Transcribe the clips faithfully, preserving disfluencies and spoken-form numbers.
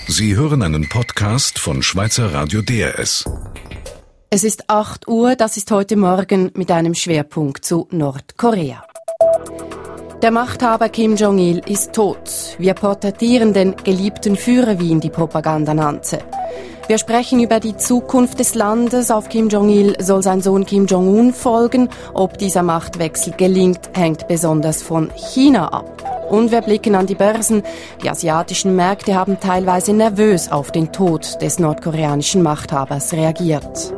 Sie hören einen Podcast von Schweizer Radio D R S. Es ist acht Uhr, das ist heute Morgen mit einem Schwerpunkt zu Nordkorea. Der Machthaber Kim Jong-il ist tot. Wir porträtieren den geliebten Führer, wie ihn die Propaganda nannte. Wir sprechen über die Zukunft des Landes. Auf Kim Jong-il soll sein Sohn Kim Jong-un folgen. Ob dieser Machtwechsel gelingt, hängt besonders von China ab. Und wir blicken an die Börsen. Die asiatischen Märkte haben teilweise nervös auf den Tod des nordkoreanischen Machthabers reagiert.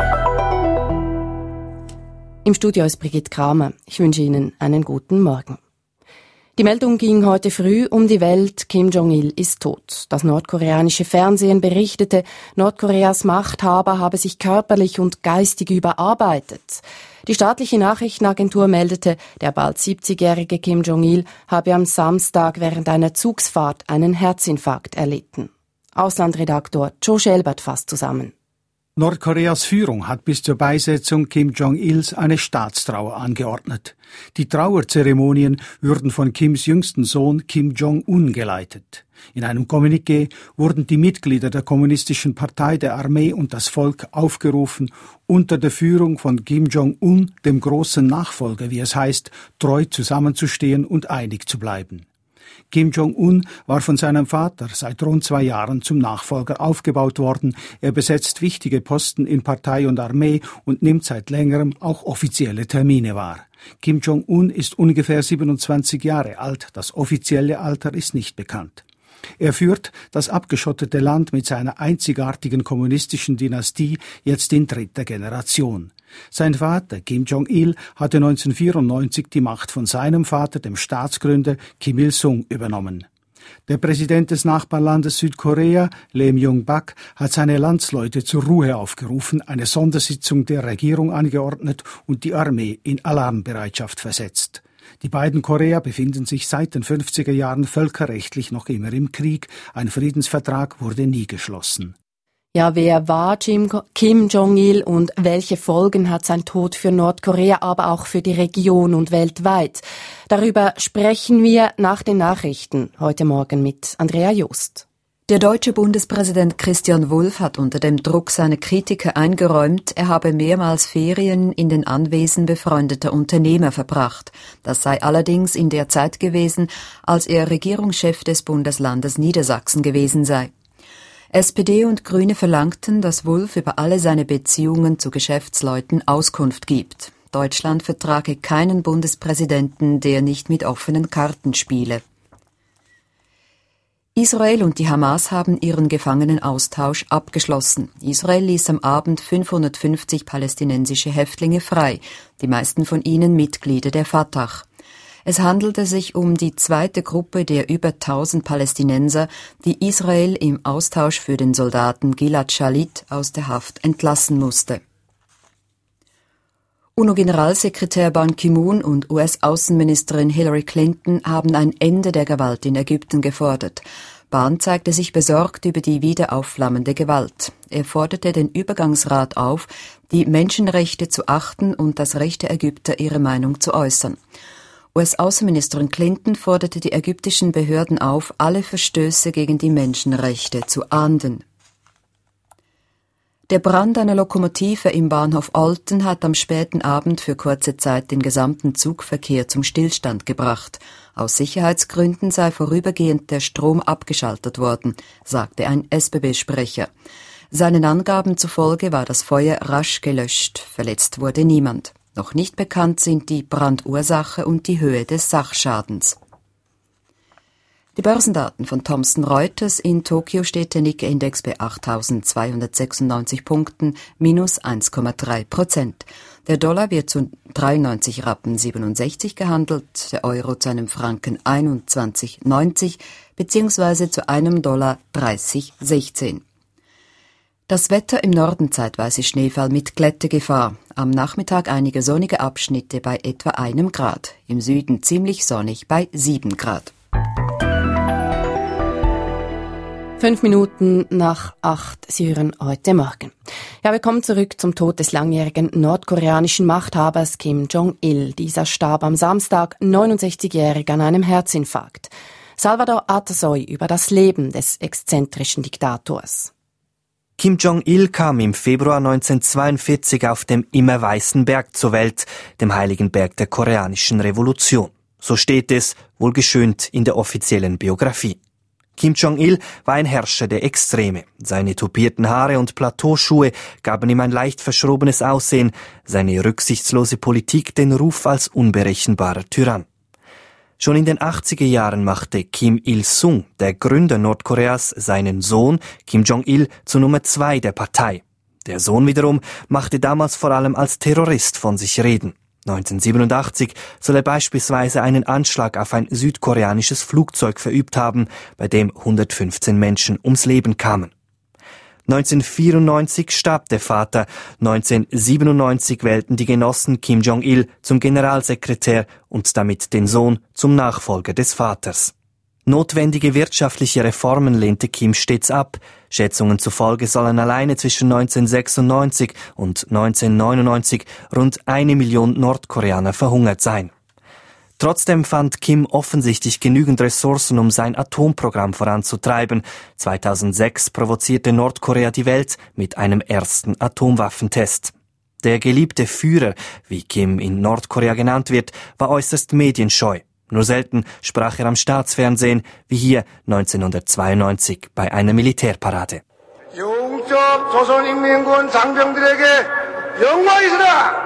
Im Studio ist Brigitte Kramer. Ich wünsche Ihnen einen guten Morgen. Die Meldung ging heute früh um die Welt. Kim Jong-il ist tot. Das nordkoreanische Fernsehen berichtete, Nordkoreas Machthaber habe sich körperlich und geistig überarbeitet. Die staatliche Nachrichtenagentur meldete, der bald siebzigjährige Kim Jong-il habe am Samstag während einer Zugsfahrt einen Herzinfarkt erlitten. Auslandredaktor Joe Schelbert fasst zusammen. Nordkoreas Führung hat bis zur Beisetzung Kim Jong-ils eine Staatstrauer angeordnet. Die Trauerzeremonien würden von Kims jüngsten Sohn Kim Jong-un geleitet. In einem Kommuniqué wurden die Mitglieder der Kommunistischen Partei, der Armee und das Volk aufgerufen, unter der Führung von Kim Jong-un, dem großen Nachfolger, wie es heißt, treu zusammenzustehen und einig zu bleiben. Kim Jong-un war von seinem Vater seit rund zwei Jahren zum Nachfolger aufgebaut worden. Er besetzt wichtige Posten in Partei und Armee und nimmt seit längerem auch offizielle Termine wahr. Kim Jong-un ist ungefähr siebenundzwanzig Jahre alt. Das offizielle Alter ist nicht bekannt. Er führt das abgeschottete Land mit seiner einzigartigen kommunistischen Dynastie jetzt in dritter Generation. Sein Vater, Kim Jong-il, hatte neunzehnhundertvierundneunzig die Macht von seinem Vater, dem Staatsgründer Kim Il-sung, übernommen. Der Präsident des Nachbarlandes Südkorea, Lee Myung-bak, hat seine Landsleute zur Ruhe aufgerufen, eine Sondersitzung der Regierung angeordnet und die Armee in Alarmbereitschaft versetzt. Die beiden Korea befinden sich seit den fünfziger Jahren völkerrechtlich noch immer im Krieg. Ein Friedensvertrag wurde nie geschlossen. Ja, wer war Kim, Kim Jong-il und welche Folgen hat sein Tod für Nordkorea, aber auch für die Region und weltweit? Darüber sprechen wir nach den Nachrichten heute Morgen mit Andrea Jost. Der deutsche Bundespräsident Christian Wulff hat unter dem Druck seiner Kritiker eingeräumt, er habe mehrmals Ferien in den Anwesen befreundeter Unternehmer verbracht. Das sei allerdings in der Zeit gewesen, als er Regierungschef des Bundeslandes Niedersachsen gewesen sei. S P D und Grüne verlangten, dass Wulff über alle seine Beziehungen zu Geschäftsleuten Auskunft gibt. Deutschland vertrage keinen Bundespräsidenten, der nicht mit offenen Karten spiele. Israel und die Hamas haben ihren Gefangenenaustausch abgeschlossen. Israel ließ am Abend fünfhundertfünfzig palästinensische Häftlinge frei, die meisten von ihnen Mitglieder der Fatah. Es handelte sich um die zweite Gruppe der über tausend Palästinenser, die Israel im Austausch für den Soldaten Gilad Shalit aus der Haft entlassen musste. UNO-Generalsekretär Ban Ki-moon und U S-Außenministerin Hillary Clinton haben ein Ende der Gewalt in Ägypten gefordert. Ban zeigte sich besorgt über die wieder aufflammende Gewalt. Er forderte den Übergangsrat auf, die Menschenrechte zu achten und das Recht der Ägypter, ihre Meinung zu äußern. U S-Außenministerin Clinton forderte die ägyptischen Behörden auf, alle Verstöße gegen die Menschenrechte zu ahnden. Der Brand einer Lokomotive im Bahnhof Olten hat am späten Abend für kurze Zeit den gesamten Zugverkehr zum Stillstand gebracht. Aus Sicherheitsgründen sei vorübergehend der Strom abgeschaltet worden, sagte ein S B B-Sprecher. Seinen Angaben zufolge war das Feuer rasch gelöscht. Verletzt wurde niemand. Noch nicht bekannt sind die Brandursache und die Höhe des Sachschadens. Die Börsendaten von Thomson Reuters: In Tokio steht der Nikkei-Index bei achttausendzweihundertsechsundneunzig Punkten, minus eins Komma drei Prozent. Der Dollar wird zu dreiundneunzig Rappen siebenundsechzig gehandelt, der Euro zu einem Franken einundzwanzig neunzig bzw. zu einem Dollar dreißig sechzehn. Das Wetter: im Norden zeitweise Schneefall mit Glättegefahr. Am Nachmittag einige sonnige Abschnitte bei etwa einem Grad. Im Süden ziemlich sonnig bei sieben Grad. Fünf Minuten nach acht, Sie hören heute Morgen. Ja, wir kommen zurück zum Tod des langjährigen nordkoreanischen Machthabers Kim Jong-il. Dieser starb am Samstag neunundsechzigjährig an einem Herzinfarkt. Salvador Atasoy über das Leben des exzentrischen Diktators. Kim Jong-il kam im Februar neunzehnhundertzweiundvierzig auf dem immer weißen Berg zur Welt, dem heiligen Berg der koreanischen Revolution. So steht es, wohl geschönt in der offiziellen Biografie. Kim Jong-il war ein Herrscher der Extreme. Seine tupierten Haare und Plateauschuhe gaben ihm ein leicht verschrobenes Aussehen, seine rücksichtslose Politik den Ruf als unberechenbarer Tyrann. Schon in den achtziger Jahren machte Kim Il-sung, der Gründer Nordkoreas, seinen Sohn Kim Jong-il zur Nummer zwei der Partei. Der Sohn wiederum machte damals vor allem als Terrorist von sich reden. neunzehnhundertsiebenundachtzig soll er beispielsweise einen Anschlag auf ein südkoreanisches Flugzeug verübt haben, bei dem hundertfünfzehn Menschen ums Leben kamen. neunzehnhundertvierundneunzig starb der Vater, neunzehnhundertsiebenundneunzig wählten die Genossen Kim Jong-il zum Generalsekretär und damit den Sohn zum Nachfolger des Vaters. Notwendige wirtschaftliche Reformen lehnte Kim stets ab. Schätzungen zufolge sollen alleine zwischen neunzehnhundertsechsundneunzig und neunzehnhundertneunundneunzig rund eine Million Nordkoreaner verhungert sein. Trotzdem fand Kim offensichtlich genügend Ressourcen, um sein Atomprogramm voranzutreiben. zweitausendsechs provozierte Nordkorea die Welt mit einem ersten Atomwaffentest. Der geliebte Führer, wie Kim in Nordkorea genannt wird, war äußerst medienscheu. Nur selten sprach er am Staatsfernsehen, wie hier neunzehnhundertzweiundneunzig bei einer Militärparade. 영적 조선인민군 장병들에게 영광이 있으라!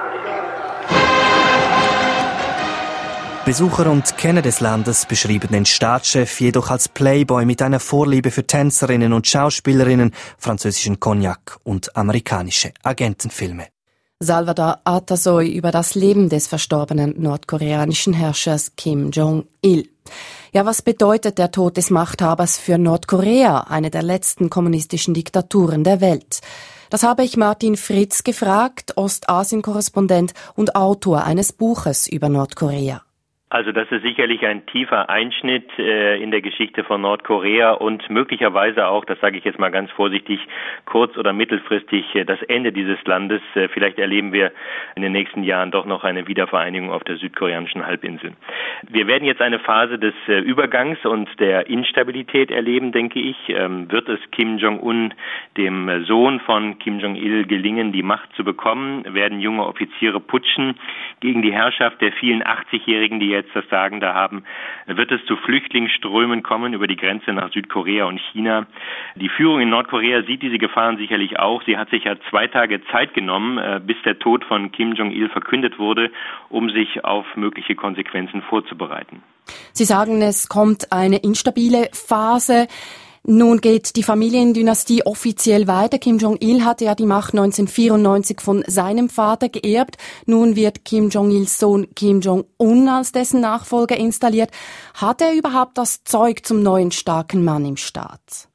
Besucher und Kenner des Landes beschrieben den Staatschef jedoch als Playboy mit einer Vorliebe für Tänzerinnen und Schauspielerinnen, französischen Cognac und amerikanische Agentenfilme. Salvador Atasoy über das Leben des verstorbenen nordkoreanischen Herrschers Kim Jong-il. Ja, was bedeutet der Tod des Machthabers für Nordkorea, eine der letzten kommunistischen Diktaturen der Welt? Das habe ich Martin Fritz gefragt, Ostasien-Korrespondent und Autor eines Buches über Nordkorea. Also das ist sicherlich ein tiefer Einschnitt äh, in der Geschichte von Nordkorea und möglicherweise auch, das sage ich jetzt mal ganz vorsichtig, kurz- oder mittelfristig äh, das Ende dieses Landes. Äh, vielleicht erleben wir in den nächsten Jahren doch noch eine Wiedervereinigung auf der südkoreanischen Halbinsel. Wir werden jetzt eine Phase des äh, Übergangs und der Instabilität erleben, denke ich. Ähm, wird es Kim Jong-un, dem Sohn von Kim Jong-il, gelingen, die Macht zu bekommen? Werden junge Offiziere putschen gegen die Herrschaft der vielen achtzigjährigen, die jetzt das Sagen da haben? Wird es zu Flüchtlingsströmen kommen über die Grenze nach Südkorea und China? Die Führung in Nordkorea sieht diese Gefahren sicherlich auch. Sie hat sich ja zwei Tage Zeit genommen, bis der Tod von Kim Jong-il verkündet wurde, um sich auf mögliche Konsequenzen vorzubereiten. Sie sagen, es kommt eine instabile Phase. Nun geht die Familiendynastie offiziell weiter. Kim Jong-il hatte ja die Macht neunzehnhundertvierundneunzig von seinem Vater geerbt. Nun wird Kim Jong-ils Sohn Kim Jong-un als dessen Nachfolger installiert. Hat er überhaupt das Zeug zum neuen starken Mann im Staat?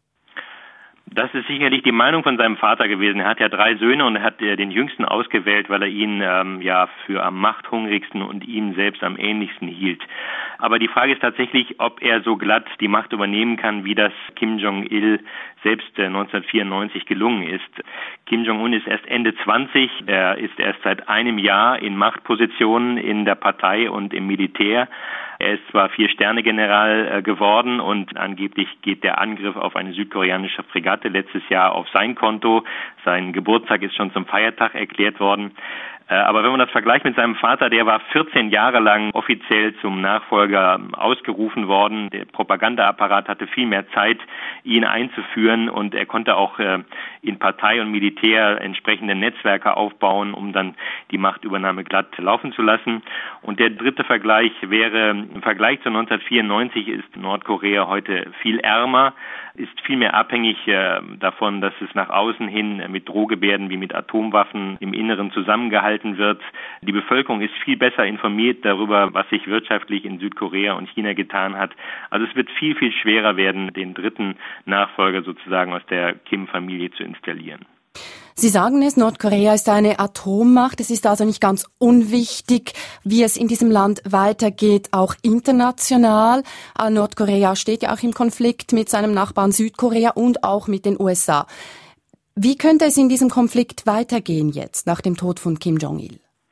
Das ist sicherlich die Meinung von seinem Vater gewesen. Er hat ja drei Söhne und er hat äh, den jüngsten ausgewählt, weil er ihn ähm, ja für am machthungrigsten und ihm selbst am ähnlichsten hielt. Aber die Frage ist tatsächlich, ob er so glatt die Macht übernehmen kann, wie das Kim Jong-il selbst äh, neunzehnhundertvierundneunzig gelungen ist. Kim Jong-un ist erst Ende zwanzig, er ist erst seit einem Jahr in Machtpositionen in der Partei und im Militär. Er ist zwar Vier-Sterne-General geworden und angeblich geht der Angriff auf eine südkoreanische Fregatte letztes Jahr auf sein Konto. Sein Geburtstag ist schon zum Feiertag erklärt worden. Aber wenn man das vergleicht mit seinem Vater, der war vierzehn Jahre lang offiziell zum Nachfolger ausgerufen worden. Der Propagandaapparat hatte viel mehr Zeit, ihn einzuführen und er konnte auch in Partei und Militär entsprechende Netzwerke aufbauen, um dann die Machtübernahme glatt laufen zu lassen. Und der dritte Vergleich wäre, im Vergleich zu neunzehnhundertvierundneunzig ist Nordkorea heute viel ärmer, ist viel mehr abhängig äh, davon, dass es nach außen hin mit Drohgebärden wie mit Atomwaffen im Inneren zusammengehalten wird. Die Bevölkerung ist viel besser informiert darüber, was sich wirtschaftlich in Südkorea und China getan hat. Also es wird viel, viel schwerer werden, den dritten Nachfolger sozusagen aus der Kim-Familie zu installieren. Sie sagen es, Nordkorea ist eine Atommacht. Es ist also nicht ganz unwichtig, wie es in diesem Land weitergeht, auch international. Nordkorea steht ja auch im Konflikt mit seinem Nachbarn Südkorea und auch mit den U S A. Wie könnte es in diesem Konflikt weitergehen jetzt, nach dem Tod von Kim Jong-il?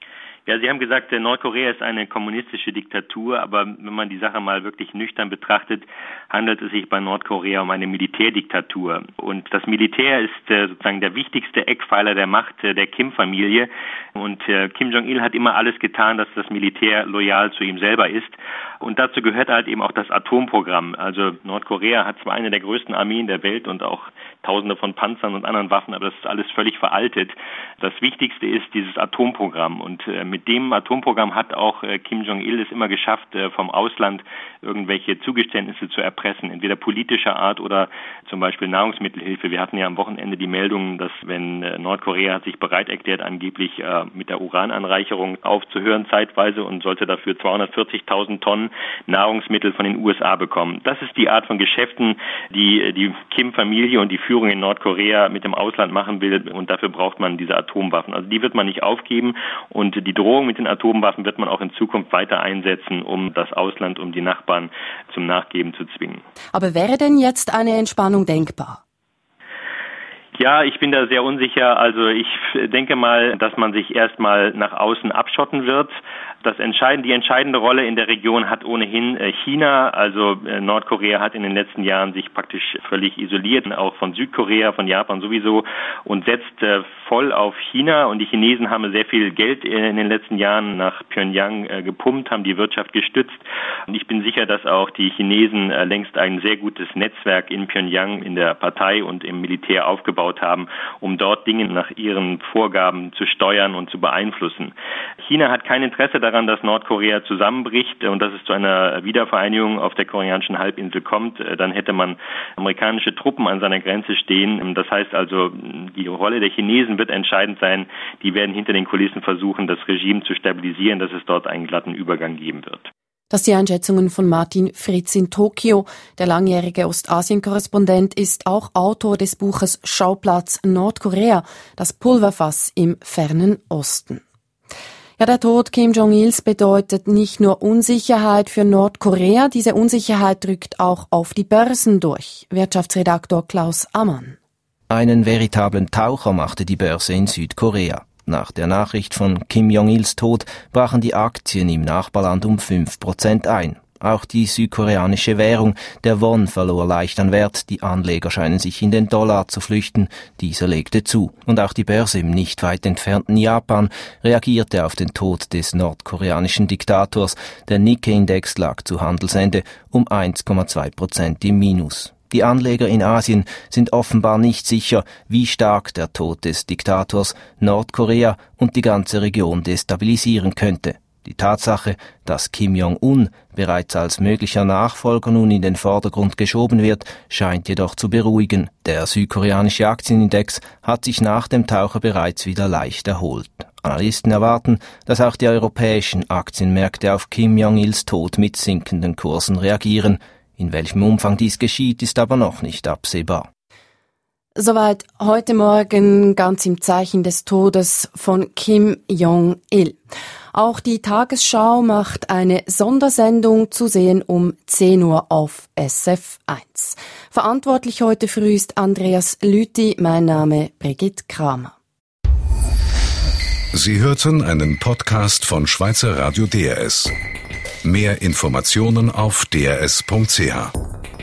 Ja, Sie haben gesagt, Nordkorea ist eine kommunistische Diktatur, aber wenn man die Sache mal wirklich nüchtern betrachtet, handelt es sich bei Nordkorea um eine Militärdiktatur. Und das Militär ist sozusagen der wichtigste Eckpfeiler der Macht der Kim-Familie. Und Kim Jong-il hat immer alles getan, dass das Militär loyal zu ihm selber ist. Und dazu gehört halt eben auch das Atomprogramm. Also Nordkorea hat zwar eine der größten Armeen der Welt und auch Tausende von Panzern und anderen Waffen, aber das ist alles völlig veraltet. Das Wichtigste ist dieses Atomprogramm. Und äh, mit dem Atomprogramm hat auch äh, Kim Jong-il es immer geschafft, äh, vom Ausland irgendwelche Zugeständnisse zu erpressen, entweder politischer Art oder zum Beispiel Nahrungsmittelhilfe. Wir hatten ja am Wochenende die Meldung, dass wenn äh, Nordkorea hat sich bereit erklärt, angeblich äh, mit der Urananreicherung aufzuhören zeitweise und sollte dafür zweihundertvierzigtausend Tonnen Nahrungsmittel von den U S A bekommen. Das ist die Art von Geschäften, die die Kim-Familie und die Führung in Nordkorea mit dem Ausland machen will, und dafür braucht man diese Atomwaffen. Also die wird man nicht aufgeben, und die Drohung mit den Atomwaffen wird man auch in Zukunft weiter einsetzen, um das Ausland, um die Nachbarn zum Nachgeben zu zwingen. Aber wäre denn jetzt eine Entspannung denkbar? Ja, ich bin da sehr unsicher. Also ich denke mal, dass man sich erstmal nach außen abschotten wird. Das entscheidende, die entscheidende Rolle in der Region hat ohnehin China. Also Nordkorea hat in den letzten Jahren sich praktisch völlig isoliert, auch von Südkorea, von Japan sowieso, und setzt voll auf China. Und die Chinesen haben sehr viel Geld in den letzten Jahren nach Pyongyang gepumpt, haben die Wirtschaft gestützt. Und ich bin sicher, dass auch die Chinesen längst ein sehr gutes Netzwerk in Pyongyang, in der Partei und im Militär aufgebaut haben, um dort Dinge nach ihren Vorgaben zu steuern und zu beeinflussen. China hat kein Interesse daran, dass Nordkorea zusammenbricht und dass es zu einer Wiedervereinigung auf der koreanischen Halbinsel kommt. Dann hätte man amerikanische Truppen an seiner Grenze stehen. Das heißt also, die Rolle der Chinesen wird entscheidend sein. Die werden hinter den Kulissen versuchen, das Regime zu stabilisieren, dass es dort einen glatten Übergang geben wird. Das sind die Einschätzungen von Martin Fritz in Tokio. Der langjährige Ostasien-Korrespondent ist auch Autor des Buches Schauplatz Nordkorea, das Pulverfass im fernen Osten. Ja, der Tod Kim Jong-ils bedeutet nicht nur Unsicherheit für Nordkorea, diese Unsicherheit drückt auch auf die Börsen durch. Wirtschaftsredaktor Klaus Ammann. Einen veritablen Taucher machte die Börse in Südkorea. Nach der Nachricht von Kim Jong-ils Tod brachen die Aktien im Nachbarland um fünf Prozent ein. Auch die südkoreanische Währung, der Won, verlor leicht an Wert. Die Anleger scheinen sich in den Dollar zu flüchten. Dieser legte zu. Und auch die Börse im nicht weit entfernten Japan reagierte auf den Tod des nordkoreanischen Diktators. Der Nikkei-Index lag zu Handelsende um eins Komma zwei Prozent im Minus. Die Anleger in Asien sind offenbar nicht sicher, wie stark der Tod des Diktators Nordkorea und die ganze Region destabilisieren könnte. Die Tatsache, dass Kim Jong-un bereits als möglicher Nachfolger nun in den Vordergrund geschoben wird, scheint jedoch zu beruhigen. Der südkoreanische Aktienindex hat sich nach dem Taucher bereits wieder leicht erholt. Analysten erwarten, dass auch die europäischen Aktienmärkte auf Kim Jong-ils Tod mit sinkenden Kursen reagieren. In welchem Umfang dies geschieht, ist aber noch nicht absehbar. Soweit heute Morgen, ganz im Zeichen des Todes von Kim Jong-il. Auch die Tagesschau macht eine Sondersendung, zu sehen um zehn Uhr auf S F eins. Verantwortlich heute früh ist Andreas Lüthi, mein Name Brigitte Kramer. Sie hörten einen Podcast von Schweizer Radio D R S. Mehr Informationen auf d r s punkt c h.